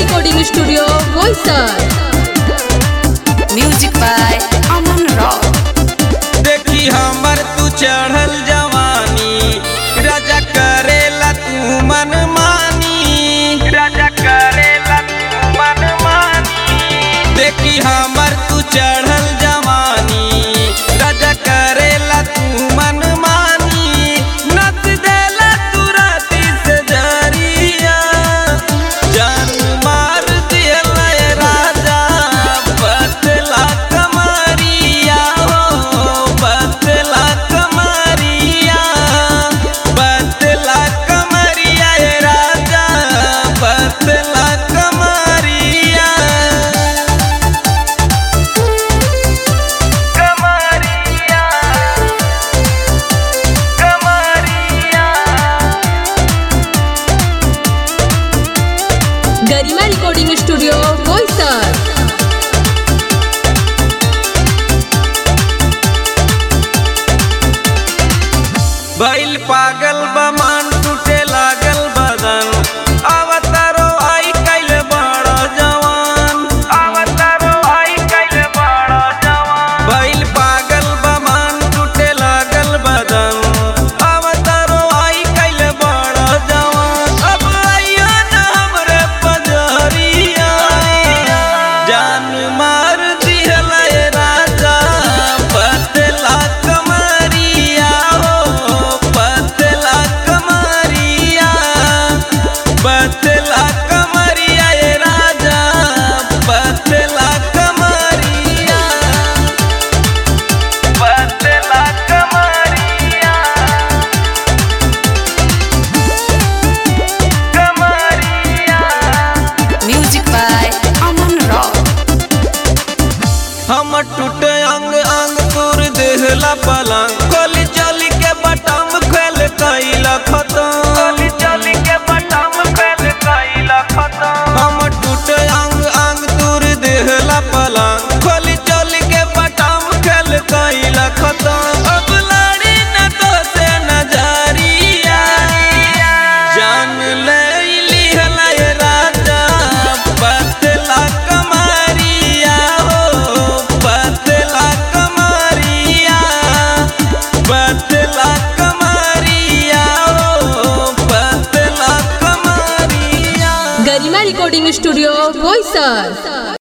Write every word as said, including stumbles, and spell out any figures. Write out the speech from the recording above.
Recording studio Boisar. Music by Aman rock. देखी हमर तू चढ़ल जवानी, राजा करेला तू मन मानी, राजा करेला तू मन मानी। देखी हमर तू चढ़ल जवानी, राजा करेला तू मन मानी। नच देला तू राती से जरिया, जान मार दिला ए राजा, पतला कमरिया हो, पतला कमरिया, पतला कमरिया ए राजा, पतला कमरिया, कमरिया, कमरिया। Garima recording studio Boisar. बैल पागल बमान टूटे लागल बदन, अवतारो आई कैल बड़ा जवान, अवतारो आई कैल बड़ा जवान। बैल पागल बमान टूटे लागल बदन, अवतारो आई कैल बड़ा जवान। अब आइयो न हमरे पजरिया, जान मार दिहला ए राजा, पतला कमरिया हो, पतला कमरिया, पतला कमरिया ए राजा, पतला कमरिया, पतला कमरिया, कमरिया। Music by Aman rock. हम टूटे अंग अंग तोर देहला पलंग, खोली चली के बटम खेल कैला खत्म, खोली चली के बटम खेल कैला खत्म। हम टूटे अंग अंग तोर देहला पलंग, खोली चली के बटम खेल कैला खत्म। अब लड़ी न तो से नजरिया, जान ले लिहला ए राजा, पतला कमरिया हो, पतला कमरिया, पतला कमरिया हो, पतला कमरिया। Garima recording studio Boisar.